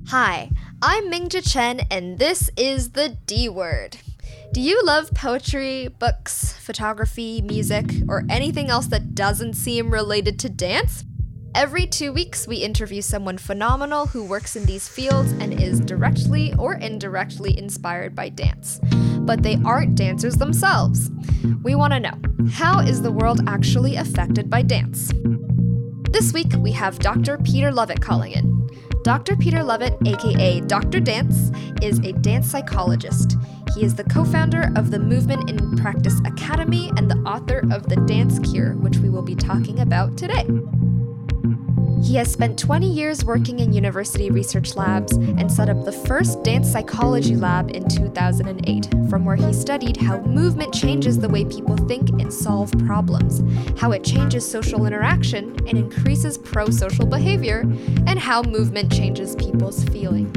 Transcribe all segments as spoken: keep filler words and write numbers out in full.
Hi, I'm Mingja Chen, and this is the D Word. Do you love poetry, books, photography, music, or anything else that doesn't seem related to dance? Every two weeks, we interview someone phenomenal who works in these fields and is directly or indirectly inspired by dance. But they aren't dancers themselves. We want to know, how is the world actually affected by dance? This week, we have Doctor Peter Lovett calling in. Doctor Peter Lovett, aka Doctor Dance, is a dance psychologist. He is the co-founder of the Movement in Practice Academy and the author of The Dance Cure, which we will be talking about today. He has spent twenty years working in university research labs and set up the first dance psychology lab in two thousand eight, from where he studied how movement changes the way people think and solve problems, how it changes social interaction and increases pro-social behavior, and how movement changes people's feelings.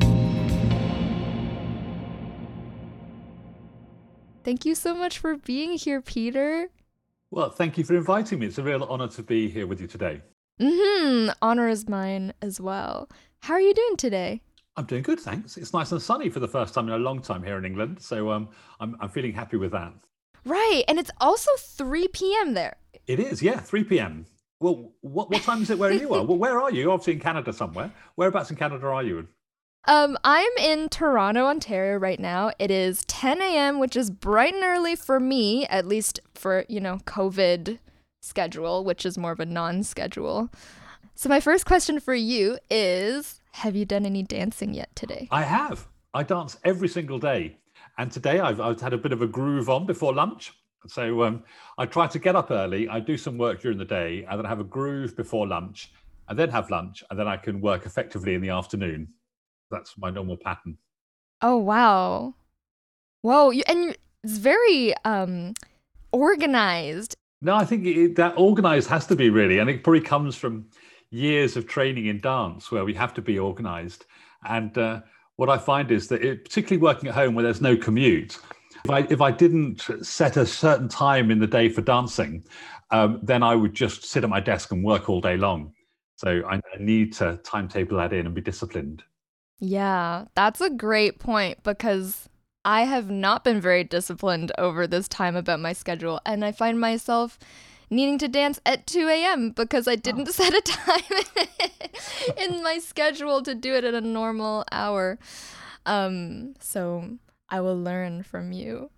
Thank you so much for being here, Peter. Well, thank you for inviting me. It's a real honor to be here with you today. Mm-hmm. Honor is mine as well. How are you doing today? I'm doing good, thanks. It's nice and sunny for the first time in a long time here in England, so um, I'm, I'm feeling happy with that. Right, and it's also three p.m. there. It is, yeah, three p.m. Well, what, what time is it where you are? Well, where are you? You're obviously in Canada somewhere. Whereabouts in Canada are you? Um, I'm in Toronto, Ontario right now. It is ten a.m., which is bright and early for me, at least for, you know, COVID schedule, which is more of a non-schedule. So my first question for you is, have you done any dancing yet today? I have. I dance every single day. And today I've, I've had a bit of a groove on before lunch. So um, I try to get up early. I do some work during the day and then I have a groove before lunch and then have lunch and then I can work effectively in the afternoon. That's my normal pattern. Oh, wow. Whoa. You, and it's very um, organized. No, I think it, that organized has to be really, and it probably comes from years of training in dance where we have to be organized. And uh, what I find is that, it, particularly working at home where there's no commute, if I if I didn't set a certain time in the day for dancing, um, then I would just sit at my desk and work all day long. So I need to timetable that in and be disciplined. Yeah, that's a great point because I have not been very disciplined over this time about my schedule, and I find myself needing to dance at two a.m. because I didn't oh. set a time in my schedule to do it at a normal hour. Um, so I will learn from you.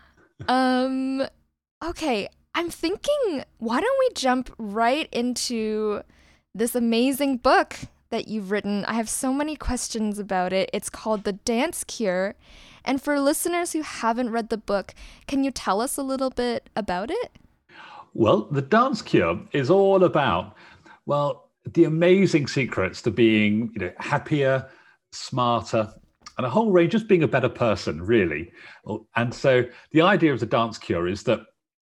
Um, okay, I'm thinking, why don't we jump right into this amazing book that you've written? I have so many questions about it. It's called The Dance Cure. And for listeners who haven't read the book, can you tell us a little bit about it? Well, The Dance Cure is all about, well, the amazing secrets to being, you know, happier, smarter, and a whole range, just being a better person, really. And so the idea of The Dance Cure is that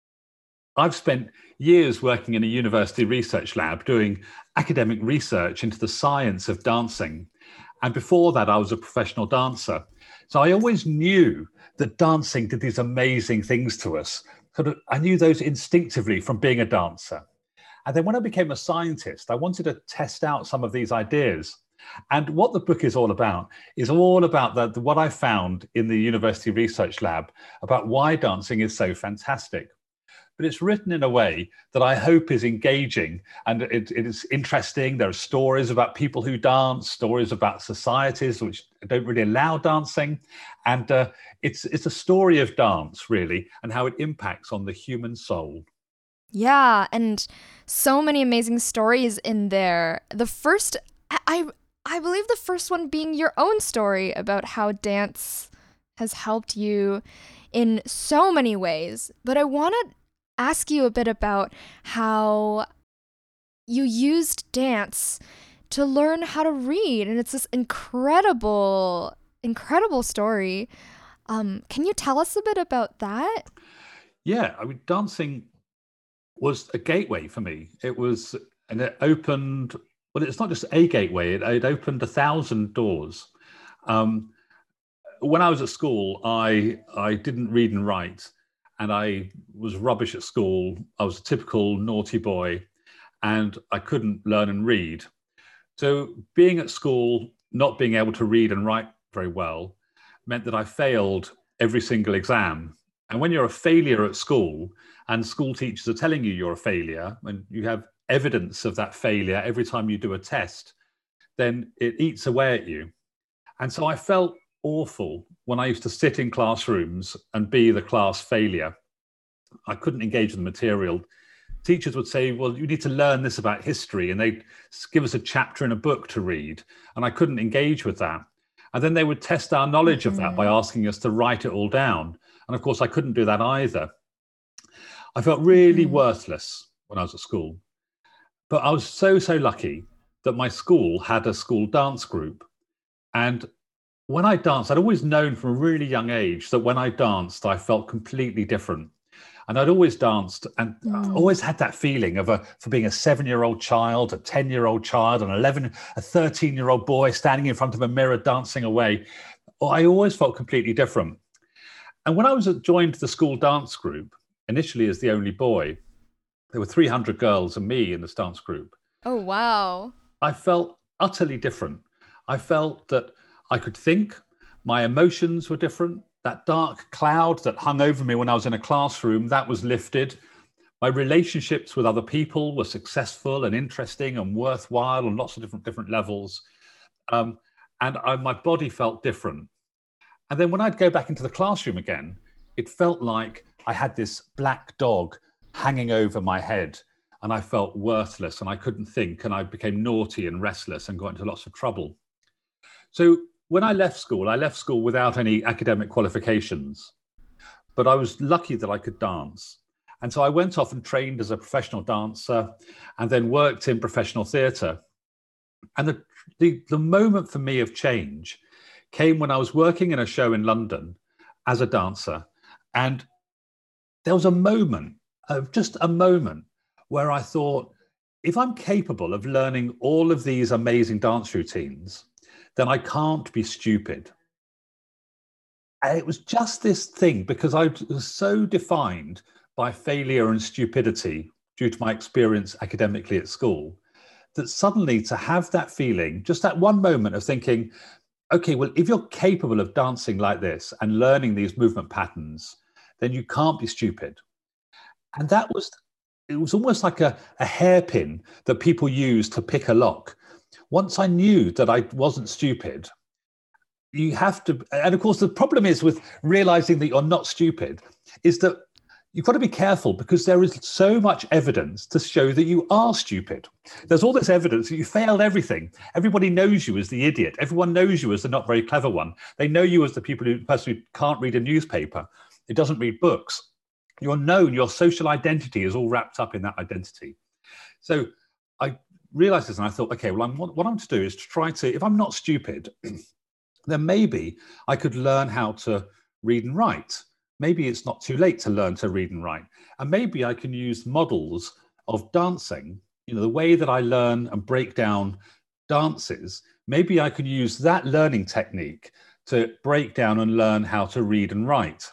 I've spent years working in a university research lab doing academic research into the science of dancing. And before that, I was a professional dancer. So I always knew that dancing did these amazing things to us. Sort of, I knew those instinctively from being a dancer. And then when I became a scientist, I wanted to test out some of these ideas. And what the book is all about is all about the, the, what I found in the university research lab about why dancing is so fantastic. But it's written in a way that I hope is engaging and it, it is interesting. There are stories about people who dance, stories about societies which don't really allow dancing. And uh, it's, it's a story of dance, really, and how it impacts on the human soul. Yeah, and so many amazing stories in there. The first, I, I believe the first one being your own story about how dance has helped you in so many ways. But I want to ask you a bit about how you used dance to learn how to read, and it's this incredible, incredible story. Um, can you tell us a bit about that? Yeah, I mean, dancing was a gateway for me. It was, and it opened, well, it's not just a gateway, it, it opened a thousand doors. Um, when I was at school, I I didn't read and write. And I was rubbish at school. I was a typical naughty boy and I couldn't learn and read. So being at school not being able to read and write very well meant that I failed every single exam. And when you're a failure at school and school teachers are telling you you're a failure and you have evidence of that failure every time you do a test, then it eats away at you. And so I felt awful when I used to sit in classrooms and be the class failure. I couldn't engage with the material. Teachers would say, well, you need to learn this about history, and they'd give us a chapter in a book to read, and I couldn't engage with that. And then they would test our knowledge mm-hmm. of that by asking us to write it all down. And of course, I couldn't do that either. I felt really mm-hmm. worthless when I was at school. But I was so, so lucky that my school had a school dance group. And when I danced, I'd always known from a really young age that when I danced, I felt completely different. And I'd always danced and mm. always had that feeling of a, for being a seven-year-old child, a ten-year-old child, an eleven, a thirteen-year-old boy standing in front of a mirror dancing away. I always felt completely different. And when I was joined the school dance group, initially as the only boy, there were three hundred girls and me in this dance group. Oh, wow. I felt utterly different. I felt that I could think, my emotions were different. That dark cloud that hung over me when I was in a classroom, that was lifted. My relationships with other people were successful and interesting and worthwhile on lots of different, different levels. Um, and I, my body felt different. And then when I'd go back into the classroom again, it felt like I had this black dog hanging over my head, and I felt worthless and I couldn't think, and I became naughty and restless and got into lots of trouble. So when I left school, I left school without any academic qualifications, but I was lucky that I could dance. And so I went off and trained as a professional dancer and then worked in professional theatre. And the, the, the moment for me of change came when I was working in a show in London as a dancer. And there was a moment, uh, just a moment, where I thought, if I'm capable of learning all of these amazing dance routines, then I can't be stupid. And it was just this thing, because I was so defined by failure and stupidity due to my experience academically at school, that suddenly to have that feeling, just that one moment of thinking, okay, well, if you're capable of dancing like this and learning these movement patterns, then you can't be stupid. And that was, it was almost like a, a hairpin that people use to pick a lock. Once I knew that I wasn't stupid, you have to, and of course the problem is with realizing that you're not stupid, is that you've got to be careful, because there is so much evidence to show that you are stupid. There's all this evidence that you failed everything. Everybody knows you as the idiot. Everyone knows you as the not very clever one. They know you as the people who, person who can't read a newspaper, who doesn't read books. You're known, your social identity is all wrapped up in that identity. So I realized this and I thought, okay, well, I'm, what, what I'm to do is to try to, if I'm not stupid, then maybe I could learn how to read and write. Maybe it's not too late to learn to read and write. And maybe I can use models of dancing, you know, the way that I learn and break down dances. Maybe I can use that learning technique to break down and learn how to read and write.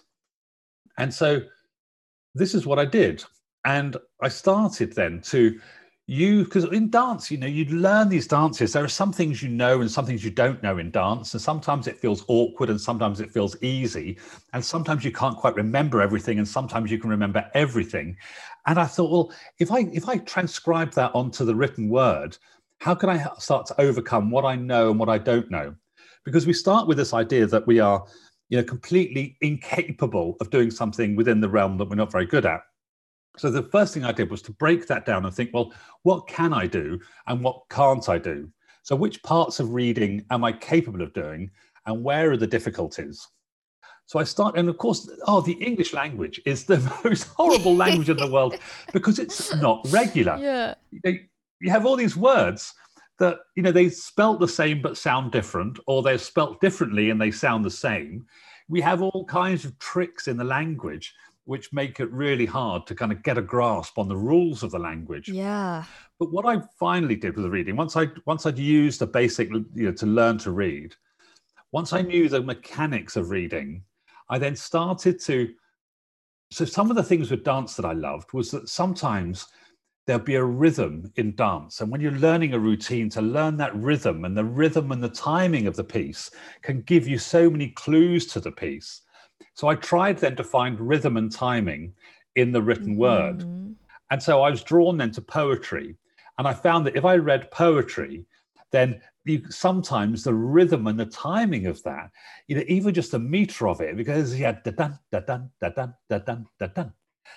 And so this is what I did. And I started then to you, because in dance, you know, you'd learn these dances. There are some things you know and some things you don't know in dance. And sometimes it feels awkward and sometimes it feels easy. And sometimes you can't quite remember everything and sometimes you can remember everything. And I thought, well, if I if I transcribe that onto the written word, how can I start to overcome what I know and what I don't know? Because we start with this idea that we are, you know, completely incapable of doing something within the realm that we're not very good at. So the first thing I did was to break that down and think, well, what can I do and what can't I do? So which parts of reading am I capable of doing and where are the difficulties? So I start, and of course, oh, the English language is the most horrible language in the world because it's not regular. Yeah. You, you have all these words that, you know, they spelt the same but sound different, or they're spelt differently and they sound the same. We have all kinds of tricks in the language which make it really hard to kind of get a grasp on the rules of the language. Yeah. But what I finally did with the reading, once I once I'd used the basic, you know, to learn to read, once I knew the mechanics of reading, I then started to. So some of the things with dance that I loved was that sometimes there'll be a rhythm in dance. And when you're learning a routine, to learn that rhythm, and the rhythm and the timing of the piece can give you so many clues to the piece. So I tried then to find rhythm and timing in the written mm-hmm. word. And so I was drawn then to poetry. And I found that if I read poetry, then you, sometimes the rhythm and the timing of that, you know, even just the meter of it, because you had da dun da dun da dun da dun da dun.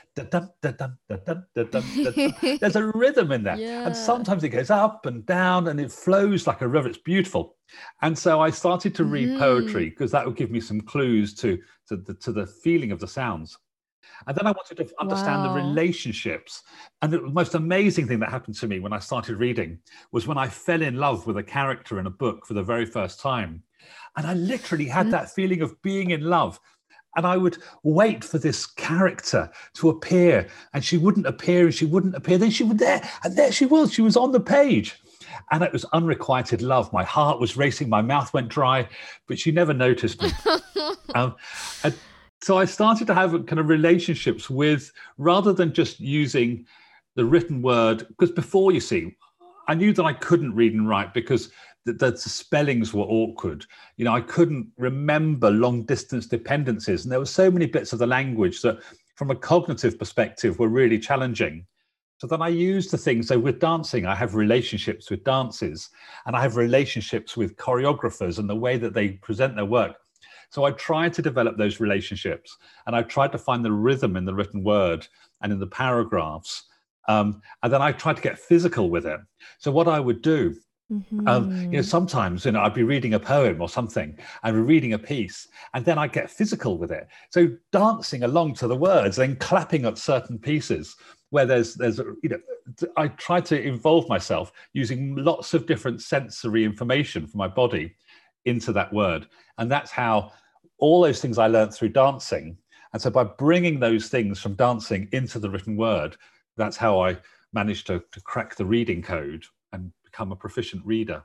There's a rhythm in there. Yeah. And sometimes it goes up and down and it flows like a river. It's beautiful. And so I started to read mm. poetry because that would give me some clues to, to, the, to the feeling of the sounds. And then I wanted to understand wow. the relationships. And the most amazing thing that happened to me when I started reading was when I fell in love with a character in a book for the very first time. And I literally had mm. that feeling of being in love. And I would wait for this character to appear, and she wouldn't appear, and she wouldn't appear. Then she was there, and there she was. She was on the page. And it was unrequited love. My heart was racing. My mouth went dry, but she never noticed me. um, and so I started to have kind of relationships with, rather than just using the written word, because before, you see, I knew that I couldn't read and write because the, the spellings were awkward. You know, I couldn't remember long distance dependencies. And there were so many bits of the language that from a cognitive perspective were really challenging. So then I used the things. So with dancing, I have relationships with dances, and I have relationships with choreographers and the way that they present their work. So I tried to develop those relationships, and I tried to find the rhythm in the written word and in the paragraphs. Um, and then I tried to get physical with it. So what I would do, mm-hmm. um, you know, sometimes, you know, I'd be reading a poem or something, I'd be reading a piece, and then I'd get physical with it. So dancing along to the words, then clapping at certain pieces where there's, there's, you know, I tried to involve myself using lots of different sensory information from my body into that word. And that's how all those things I learned through dancing. And so by bringing those things from dancing into the written word, that's how I managed to, to crack the reading code and become a proficient reader.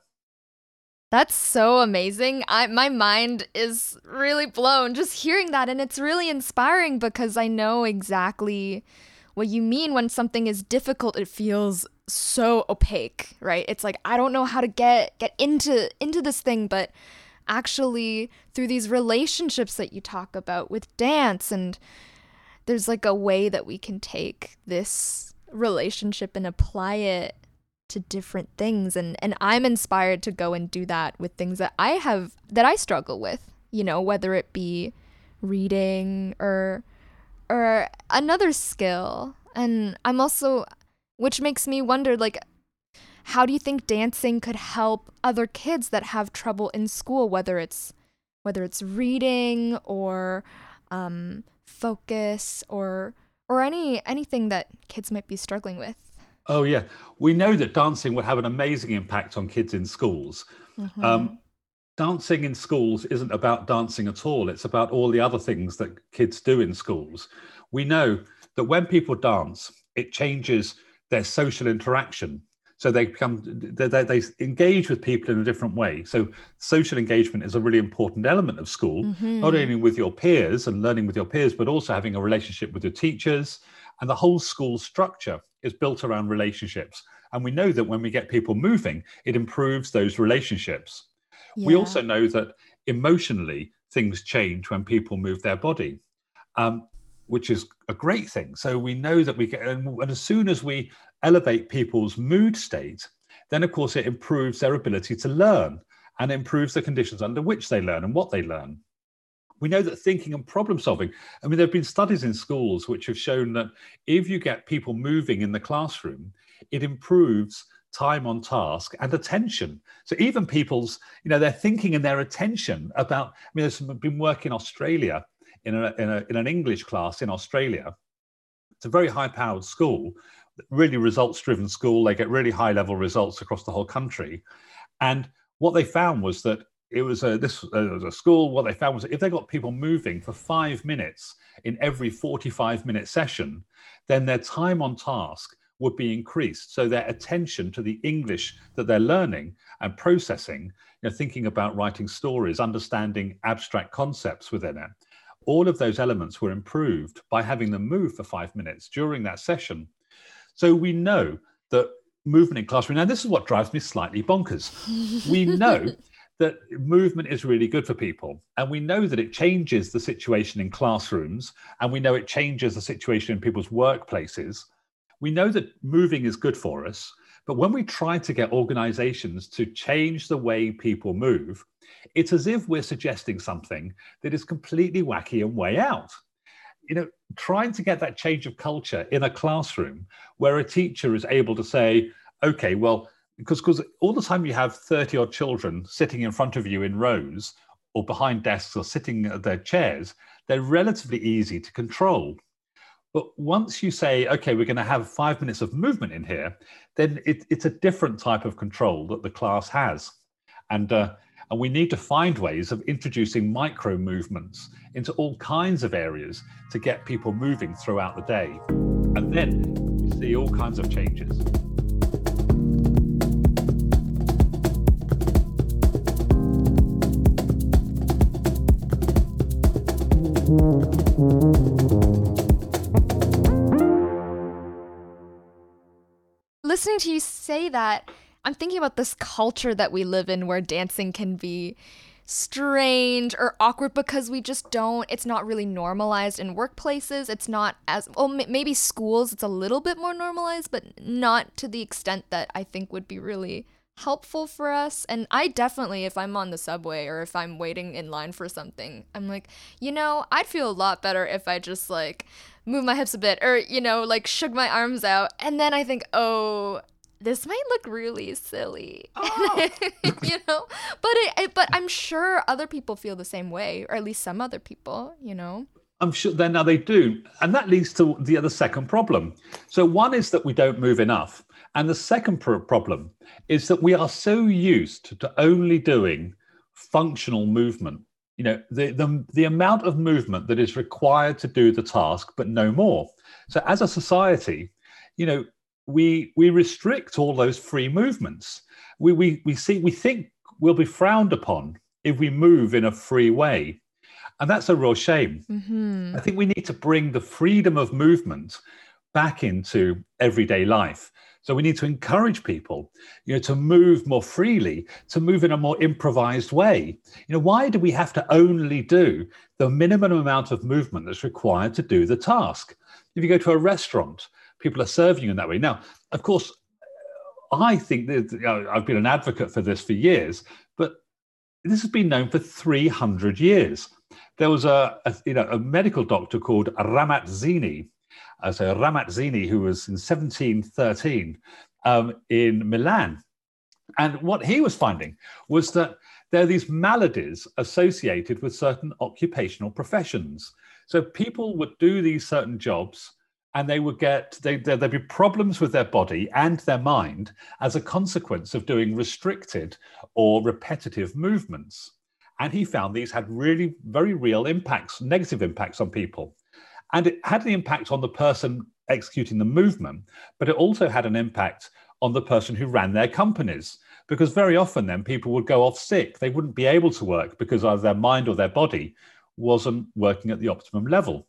That's so amazing. I, my mind is really blown just hearing that. And it's really inspiring because I know exactly what you mean when something is difficult. It feels so opaque, right? It's like, I don't know how to get get into into this thing, but actually through these relationships that you talk about with dance, and there's like a way that we can take this relationship and apply it to different things. And and I'm inspired to go and do that with things that I have, that I struggle with, you know, whether it be reading or or another skill. And I'm also, which makes me wonder, like, how do you think dancing could help other kids that have trouble in school, whether it's whether it's reading or um, focus or or any anything that kids might be struggling with? Oh, yeah. We know that dancing will have an amazing impact on kids in schools. Mm-hmm. Um, dancing in schools isn't about dancing at all. It's about all the other things that kids do in schools. We know that when people dance, it changes their social interaction. So they become, they, they engage with people in a different way. So social engagement is a really important element of school, mm-hmm. not only with your peers and learning with your peers, but also having a relationship with your teachers. And the whole school structure is built around relationships. And we know that when we get people moving, it improves those relationships. Yeah. We also know that emotionally, things change when people move their body, um, which is a great thing. So we know that we get, and as soon as we elevate people's mood state, then of course it improves their ability to learn and improves the conditions under which they learn and what they learn. We know that thinking and problem solving, I mean, there have been studies in schools which have shown that if you get people moving in the classroom, it improves time on task and attention. So even people's, you know, their thinking and their attention about, I mean, there's been work in Australia in, a, in, a, in an English class in Australia. It's a very high-powered school, really results-driven school. They get really high-level results across the whole country. And what they found was that it was a, this uh, was a school, what they found was that if they got people moving for five minutes in every forty-five minute session, then their time on task would be increased. So their attention to the English that they're learning and processing, you know, thinking about writing stories, understanding abstract concepts within it, all of those elements were improved by having them move for five minutes during that session. So we know that movement in classroom, and this is what drives me slightly bonkers. We know that movement is really good for people. And we know that it changes the situation in classrooms, and we know it changes the situation in people's workplaces. We know that moving is good for us. But when we try to get organizations to change the way people move, it's as if we're suggesting something that is completely wacky and way out. You know, trying to get that change of culture in a classroom where a teacher is able to say, okay, well, because because all the time you have thirty odd children sitting in front of you in rows or behind desks or sitting at their chairs, they're relatively easy to control. But once you say, okay, we're going to have five minutes of movement in here, then it, it's a different type of control that the class has. And uh, And we need to find ways of introducing micro movements into all kinds of areas to get people moving throughout the day. And then we see all kinds of changes. Listening to you say that, I'm thinking about this culture that we live in where dancing can be strange or awkward because we just don't, it's not really normalized in workplaces. It's not as, well, maybe schools, it's a little bit more normalized, but not to the extent that I think would be really helpful for us. And I definitely, if I'm on the subway or if I'm waiting in line for something, I'm like, you know, I'd feel a lot better if I just like move my hips a bit or, you know, like shook my arms out. And then I think, oh, this might look really silly, oh. you know, but it, it, but I'm sure other people feel the same way, or at least some other people, you know. I'm sure then now they do. And that leads to the other second problem. So one is that we don't move enough. And the second pro- problem is that we are so used to only doing functional movement. You know, the, the, the amount of movement that is required to do the task, but no more. So as a society, you know, we we restrict all those free movements. We we we see we think we'll be frowned upon if we move in a free way. And that's a real shame. Mm-hmm. I think we need to bring the freedom of movement back into everyday life. So we need to encourage people, you know, to move more freely, to move in a more improvised way. You know, why do we have to only do the minimum amount of movement that's required to do the task? If you go to a restaurant, people are serving you in that way. Now, of course, I think that, you know, I've been an advocate for this for years, but this has been known for three hundred years. There was a, a you know a medical doctor called Ramazzini, uh, so Ramazzini, who was in seventeen thirteen um, in Milan, and what he was finding was that there are these maladies associated with certain occupational professions. So people would do these certain jobs, and they would get, they, there'd be problems with their body and their mind as a consequence of doing restricted or repetitive movements. And he found these had really very real impacts, negative impacts on people. And it had an impact on the person executing the movement, but it also had an impact on the person who ran their companies. Because very often then people would go off sick. They wouldn't be able to work because either their mind or their body wasn't working at the optimum level.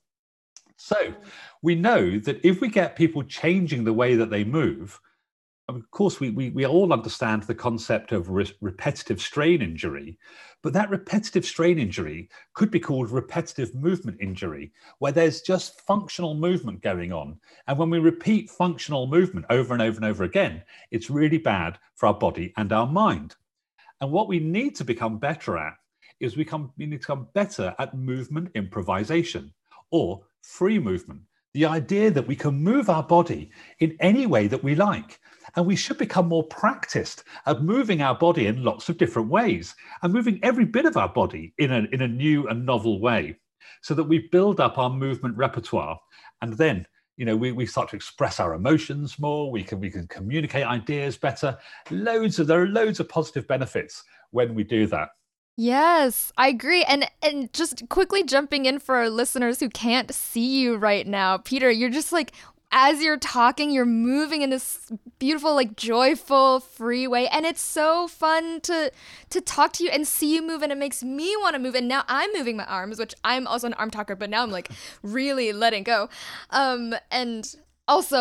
So we know that if we get people changing the way that they move, of course, we, we, we all understand the concept of re- repetitive strain injury, but that repetitive strain injury could be called repetitive movement injury, where there's just functional movement going on. And when we repeat functional movement over and over and over again, it's really bad for our body and our mind. And what we need to become better at is we, come, we need to become better at movement improvisation, or free movement, the idea that we can move our body in any way that we like. And we should become more practiced at moving our body in lots of different ways and moving every bit of our body in a, in a new and novel way, so that we build up our movement repertoire. And then, you know, we, we start to express our emotions more, we can, we can communicate ideas better. Loads of, there are loads of positive benefits when we do that. Yes, I agree. And and just quickly jumping in for our listeners who can't see you right now, Peter, you're just like, as you're talking, you're moving in this beautiful, like joyful, free way. And it's so fun to to talk to you and see you move. And it makes me want to move. And now I'm moving my arms, which I'm also an arm talker, but now I'm like really letting go. Um, and also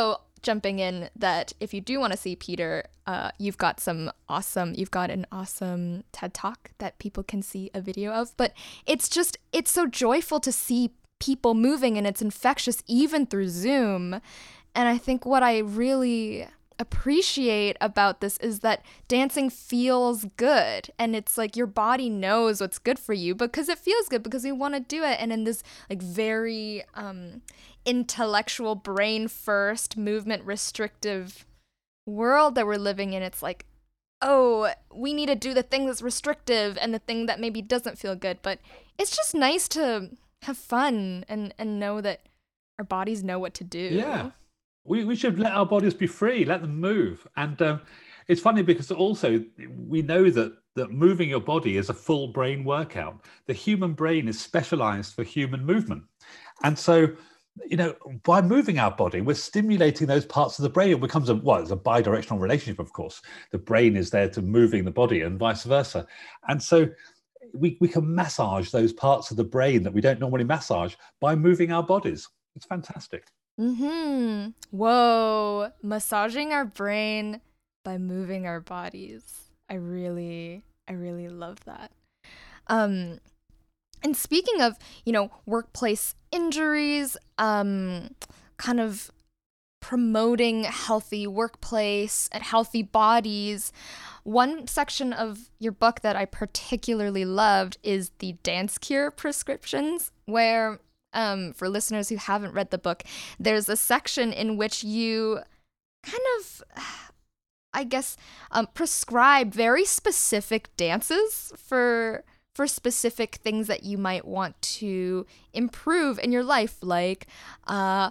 jumping in that if you do want to see Peter, uh, you've got some awesome, you've got an awesome TED Talk that people can see a video of. But it's just, it's so joyful to see people moving, and it's infectious even through Zoom. And I think what I really appreciate about this is that dancing feels good, and it's like your body knows what's good for you because it feels good, because you want to do it. And in this like very um intellectual, brain first, movement restrictive world that we're living in, it's like, oh, we need to do the thing that's restrictive and the thing that maybe doesn't feel good. But it's just nice to have fun and and know that our bodies know what to do. Yeah. We, we should let our bodies be free, let them move. And um, it's funny because also we know that, that moving your body is a full brain workout. The human brain is specialized for human movement. And so, you know, by moving our body, we're stimulating those parts of the brain. It becomes a, well, it's a bi-directional relationship, of course. The brain is there to moving the body and vice versa. And so we, we can massage those parts of the brain that we don't normally massage by moving our bodies. It's fantastic. Mm-hmm. Whoa. Massaging our brain by moving our bodies. I really, I really love that. Um, and speaking of, you know, workplace injuries, um, kind of promoting healthy workplace and healthy bodies, one section of your book that I particularly loved is the Dance Cure prescriptions, where Um, for listeners who haven't read the book, there's a section in which you kind of, I guess, um, prescribe very specific dances for for specific things that you might want to improve in your life, like uh,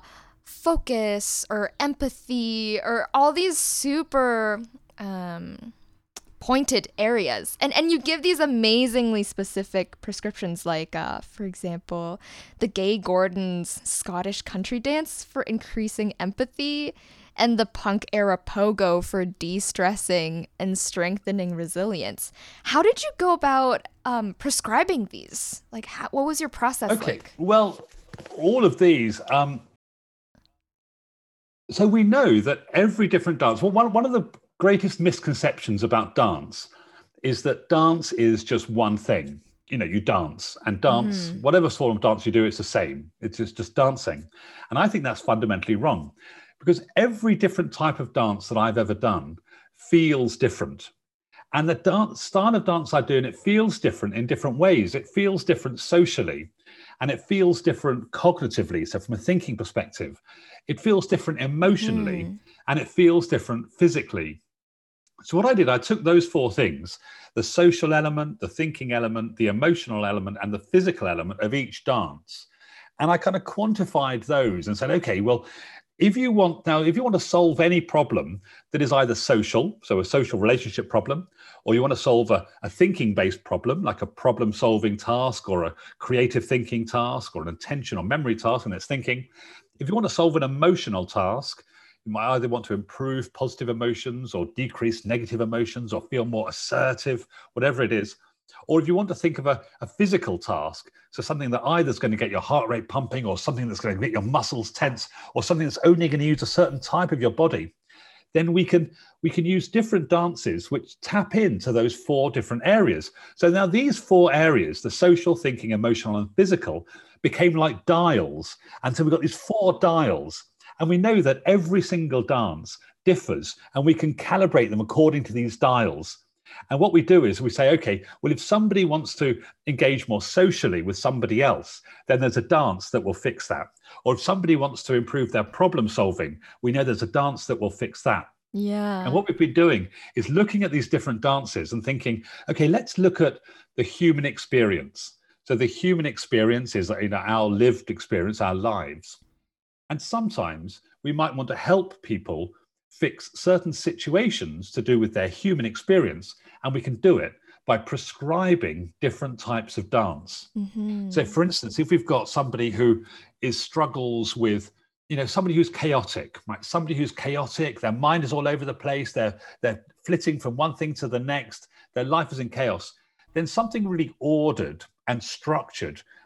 focus or empathy or all these super um, pointed areas. And and you give these amazingly specific prescriptions, like, uh, for example, the Gay Gordon's Scottish country dance for increasing empathy, and the punk era pogo for de-stressing and strengthening resilience. How did you go about um, prescribing these? Like, how, what was your process okay. like? Well, all of these... Um, so we know that every different dance... Well, one, one of the greatest misconceptions about dance is that dance is just one thing. You know, you dance and dance, mm-hmm. whatever form of dance you do, it's the same. It's just, just dancing. And I think that's fundamentally wrong, because every different type of dance that I've ever done feels different. And the dance, style of dance I do, and it feels different in different ways. It feels different socially, and it feels different cognitively. So from a thinking perspective, it feels different emotionally, mm. and it feels different physically. So what I did, I took those four things, the social element, the thinking element, the emotional element, and the physical element of each dance. And I kind of quantified those and said, okay, well, if you want now, if you want to solve any problem that is either social, so a social relationship problem, or you want to solve a, a thinking-based problem, like a problem-solving task or a creative thinking task or an attention or memory task, and it's thinking. If you want to solve an emotional task, you might either want to improve positive emotions or decrease negative emotions or feel more assertive, whatever it is. Or if you want to think of a, a physical task, so something that either is going to get your heart rate pumping or something that's going to get your muscles tense or something that's only going to use a certain type of your body, then we can we can use different dances which tap into those four different areas. So now these four areas, the social, thinking, emotional, and physical, became like dials. And so we've got these four dials. And we know that every single dance differs, and we can calibrate them according to these dials. And what we do is we say, okay, well, if somebody wants to engage more socially with somebody else, then there's a dance that will fix that. Or if somebody wants to improve their problem solving, we know there's a dance that will fix that. Yeah. And what we've been doing is looking at these different dances and thinking, okay, let's look at the human experience. So the human experience is, you know, our lived experience, our lives. And sometimes we might want to help people fix certain situations to do with their human experience. And we can do it by prescribing different types of dance. Mm-hmm. So for instance, if we've got somebody who is struggles with, you know, somebody who's chaotic, right? Somebody who's chaotic, their mind is all over the place. They're, they're flitting from one thing to the next. Their life is in chaos. Then something really ordered and structured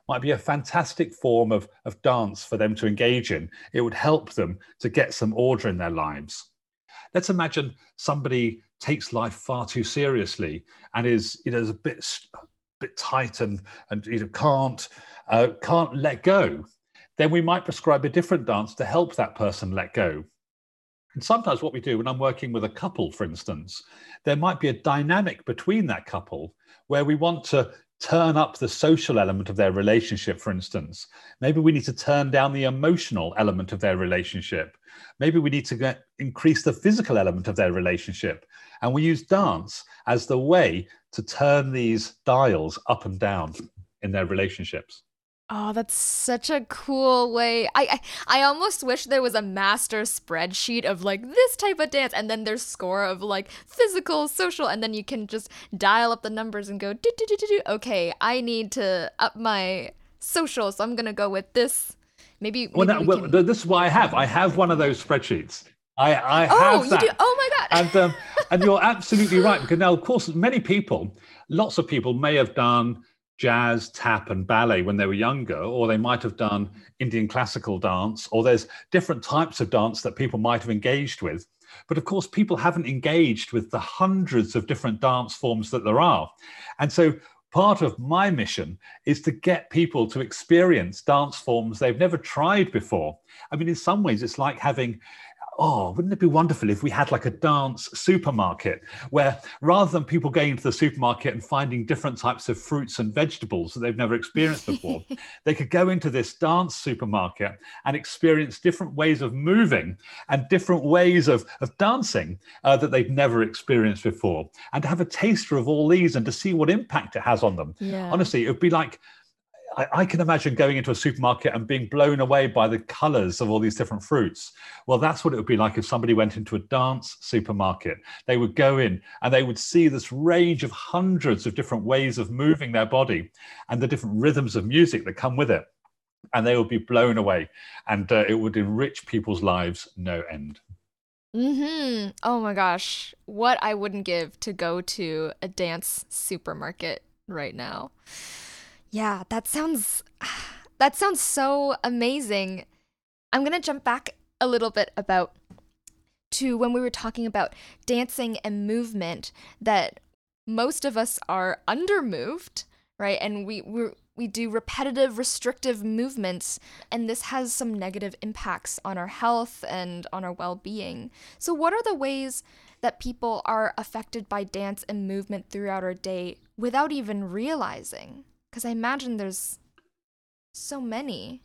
might be a fantastic form of, of dance for them to engage in. It would help them to get some order in their lives. Let's imagine somebody takes life far too seriously and is, you know, is a bit, a bit tight and, and you know, can't, uh, can't let go. Then we might prescribe a different dance to help that person let go. And sometimes what we do when I'm working with a couple, for instance, there might be a dynamic between that couple where we want to turn up the social element of their relationship, for instance. Maybe we need to turn down the emotional element of their relationship. Maybe we need to get, increase the physical element of their relationship. And we use dance as the way to turn these dials up and down in their relationships. Oh, that's such a cool way. I, I I almost wish there was a master spreadsheet of like this type of dance, and then there's score of like physical, social, and then you can just dial up the numbers and go, do, do, do, do, do. Okay, I need to up my social, so I'm gonna go with this. Maybe. maybe well, no, we well can... this is what I have. I have one of those spreadsheets. I, I oh, have you that. do? Oh my God. and um, and you're absolutely right, because now, of course, many people, lots of people may have done jazz, tap, and ballet when they were younger, or they might have done Indian classical dance, or there's different types of dance that people might have engaged with. But of course, people haven't engaged with the hundreds of different dance forms that there are. And so part of my mission is to get people to experience dance forms they've never tried before. I mean, in some ways, it's like having oh, wouldn't it be wonderful if we had like a dance supermarket where rather than people going into the supermarket and finding different types of fruits and vegetables that they've never experienced before, they could go into this dance supermarket and experience different ways of moving and different ways of, of dancing uh, that they've never experienced before, and to have a taster of all these and to see what impact it has on them. Yeah. Honestly, it would be like, I, I can imagine going into a supermarket and being blown away by the colors of all these different fruits. Well, that's what it would be like if somebody went into a dance supermarket. They would go in and they would see this range of hundreds of different ways of moving their body and the different rhythms of music that come with it. And they would be blown away, and uh, it would enrich people's lives no end. Mm-hmm. Oh my gosh. What I wouldn't give to go to a dance supermarket right now. Yeah, that sounds that sounds so amazing. I'm going to jump back a little bit about to when we were talking about dancing and movement, that most of us are undermoved, right? And we we we do repetitive restrictive movements, and this has some negative impacts on our health and on our well-being. So what are the ways that people are affected by dance and movement throughout our day without even realizing? Because I imagine there's so many.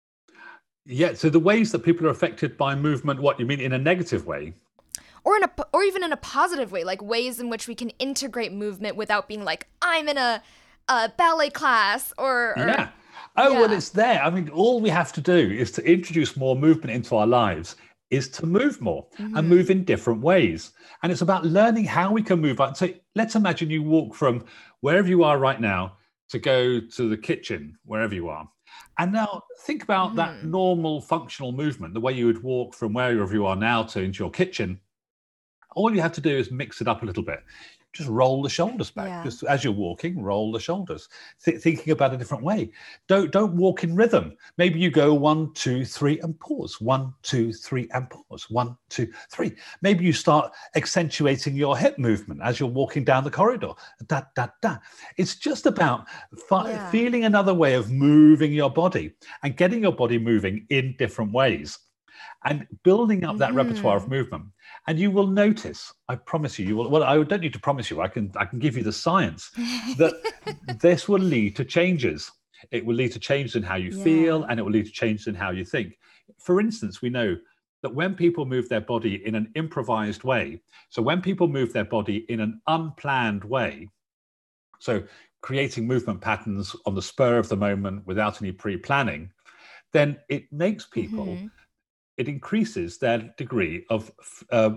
Yeah, so the ways that people are affected by movement, what you mean in a negative way? Or in a, or even in a positive way, like ways in which we can integrate movement without being like, I'm in a, a ballet class or, or yeah. Oh, yeah. Well, it's there. I mean, all we have to do is to introduce more movement into our lives, is to move more mm-hmm. and move in different ways. And it's about learning how we can move. So let's imagine you walk from wherever you are right now to go to the kitchen, wherever you are. And now think about mm-hmm. that normal functional movement, the way you would walk from wherever you are now to into your kitchen. All you have to do is mix it up a little bit. Just roll the shoulders back. Yeah. Just as you're walking, roll the shoulders. Th- thinking about a different way. Don't don't walk in rhythm. Maybe you go one, two, three, and pause. One, two, three, and pause. One, two, three. Maybe you start accentuating your hip movement as you're walking down the corridor. Da da da. It's just about fi- yeah. feeling another way of moving your body and getting your body moving in different ways, and building up that mm-hmm. repertoire of movement. And you will notice, I promise you, you will, well, I don't need to promise you, I can I can give you the science, that this will lead to changes. It will lead to changes in how you yeah. feel, and it will lead to changes in how you think. For instance, we know that when people move their body in an improvised way, so when people move their body in an unplanned way, so creating movement patterns on the spur of the moment without any pre-planning, then it makes people mm-hmm. it increases their degree of uh,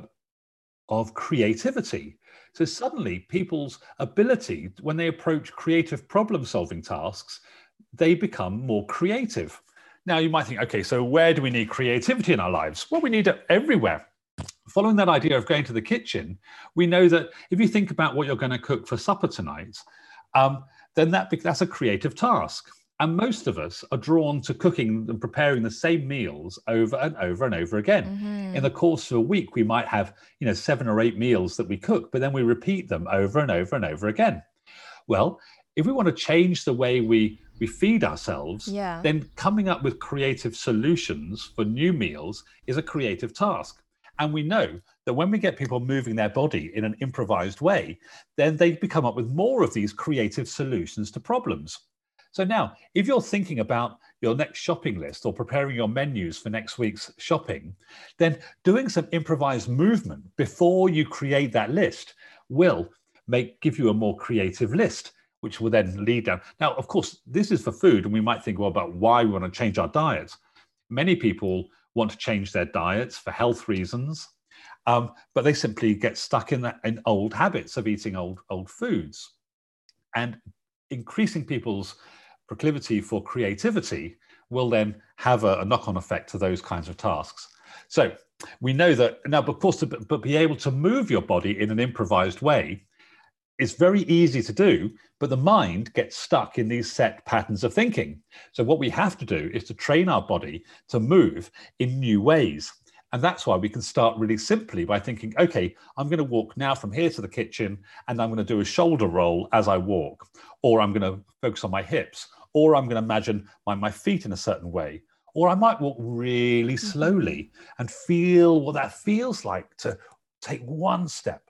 of creativity. So suddenly people's ability, when they approach creative problem-solving tasks, they become more creative. Now you might think, okay, so where do we need creativity in our lives? Well, we need it everywhere. Following that idea of going to the kitchen, we know that if you think about what you're going to cook for supper tonight, um, then that that's a creative task. And most of us are drawn to cooking and preparing the same meals over and over and over again. Mm-hmm. In the course of a week, we might have, you know, seven or eight meals that we cook, but then we repeat them over and over and over again. Well, if we want to change the way we, we feed ourselves, yeah. then coming up with creative solutions for new meals is a creative task. And we know that when we get people moving their body in an improvised way, then they become up with more of these creative solutions to problems. So now, if you're thinking about your next shopping list or preparing your menus for next week's shopping, then doing some improvised movement before you create that list will make give you a more creative list, which will then lead down. Now, of course, this is for food, and we might think, well, about why we want to change our diets. Many people want to change their diets for health reasons, um, but they simply get stuck in, that, in old habits of eating old, old foods. And increasing people's proclivity for creativity will then have a, a knock-on effect to those kinds of tasks. So we know that now, of course, to but be able to move your body in an improvised way is very easy to do, but the mind gets stuck in these set patterns of thinking. So what we have to do is to train our body to move in new ways. And that's why we can start really simply by thinking, okay, I'm going to walk now from here to the kitchen, and I'm going to do a shoulder roll as I walk, or I'm going to focus on my hips, or I'm going to imagine my, my feet in a certain way, or I might walk really slowly and feel what that feels like to take one step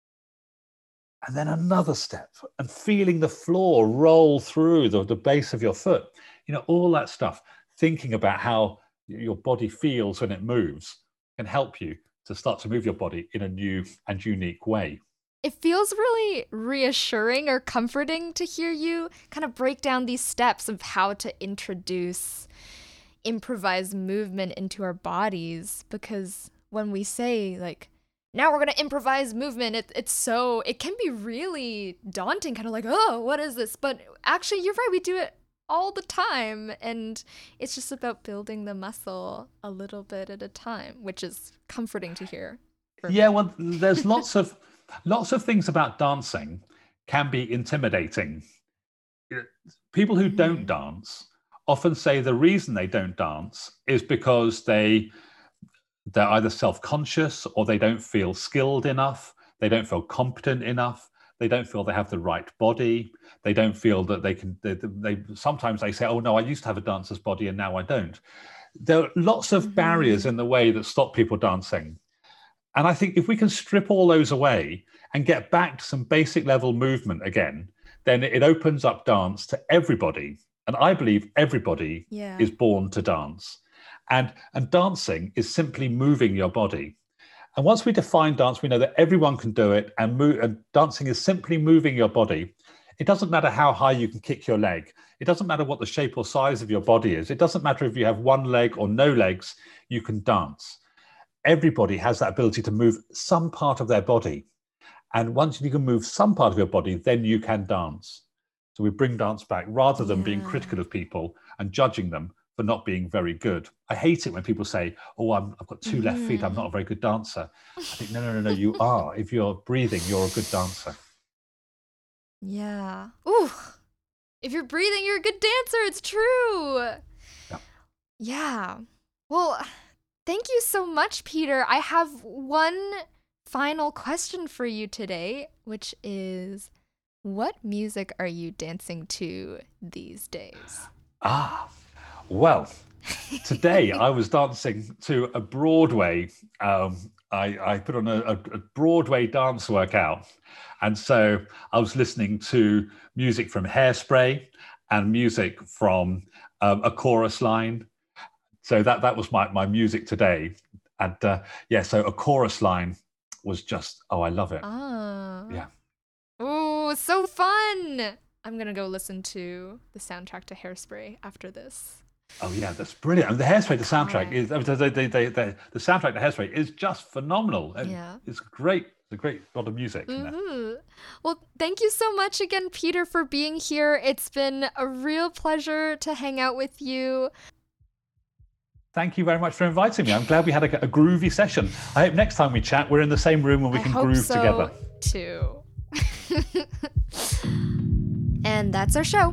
and then another step, and feeling the floor roll through the, the base of your foot. You know, all that stuff, thinking about how your body feels when it moves can help you to start to move your body in a new and unique way. It feels really reassuring or comforting to hear you kind of break down these steps of how to introduce improvised movement into our bodies, because when we say, like, now we're going to improvise movement, it, it's so, it can be really daunting, kind of like, oh, what is this? But actually, you're right, we do it all the time, and it's just about building the muscle a little bit at a time, which is comforting to hear. Yeah, well, there's lots of lots of things about dancing can be intimidating. People who don't dance often say the reason they don't dance is because they they're either self-conscious, or they don't feel skilled enough, they don't feel competent enough, they don't feel they have the right body, they don't feel that they can, they, they sometimes they say, oh no, I used to have a dancer's body and now I don't. There are lots of mm-hmm. barriers in the way that stop people dancing. And I think if we can strip all those away and get back to some basic level movement again, then it opens up dance to everybody. And I believe everybody yeah. is born to dance. And, and dancing is simply moving your body. And once we define dance, we know that everyone can do it, and, move, and dancing is simply moving your body. It doesn't matter how high you can kick your leg. It doesn't matter what the shape or size of your body is. It doesn't matter if you have one leg or no legs, you can dance. Everybody has that ability to move some part of their body. And once you can move some part of your body, then you can dance. So we bring dance back rather than yeah. being critical of people and judging them for not being very good. I hate it when people say, oh, I'm, I've got two mm. left feet, I'm not a very good dancer. I think, no, no, no, no, you are. If you're breathing, you're a good dancer. Yeah. Ooh. If you're breathing, you're a good dancer. It's true. Yeah. Yeah. Well, thank you so much, Peter. I have one final question for you today, which is, what music are you dancing to these days? Ah, well, today I was dancing to a Broadway. Um, I, I put on a, a Broadway dance workout. And so I was listening to music from Hairspray and music from um, A Chorus Line. So that, that was my, my music today. And uh, yeah, so A Chorus Line was just, oh, I love it. Oh. Yeah. Oh, so fun. I'm going to go listen to the soundtrack to Hairspray after this. Oh yeah, that's brilliant. And the Hairspray, the soundtrack right. is the, the, the, the, the soundtrack to Hairspray is just phenomenal. Yeah. It's great. It's a great lot of music. Mm-hmm. Well, thank you so much again, Peter, for being here. It's been a real pleasure to hang out with you. Thank you very much for inviting me. I'm glad we had a, a groovy session. I hope next time we chat, we're in the same room and we I can hope groove so together. Too. And that's our show.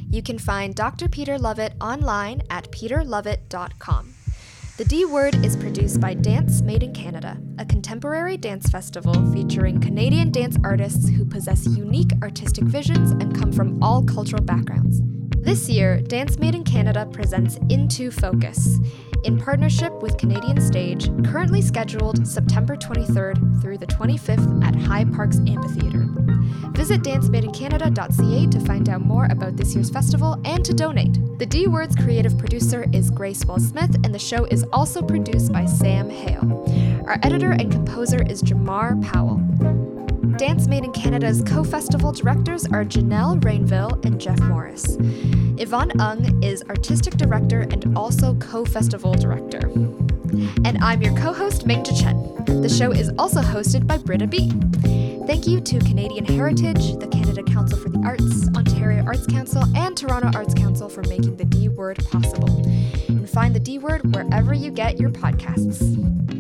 You can find Doctor Peter Lovett online at peter lovett dot com. The D Word is produced by Dance Made in Canada, a contemporary dance festival featuring Canadian dance artists who possess unique artistic visions and come from all cultural backgrounds. This year, Dance Made in Canada presents Into Focus, in partnership with Canadian Stage, currently scheduled September twenty-third through the twenty-fifth at High Parks Amphitheatre. Visit dance made in canada dot c a to find out more about this year's festival and to donate. The D Word's creative producer is Grace Wells-Smith, and the show is also produced by Sam Hale. Our editor and composer is Jamar Powell. Dance Made in Canada's co-festival directors are Janelle Rainville and Jeff Morris. Yvonne Ung is artistic director and also co-festival director. And I'm your co-host, Mingzhi Chen. The show is also hosted by Britta B. Thank you to Canadian Heritage, the Canada Council for the Arts, Ontario Arts Council, and Toronto Arts Council for making the D Word possible. And find the D Word wherever you get your podcasts.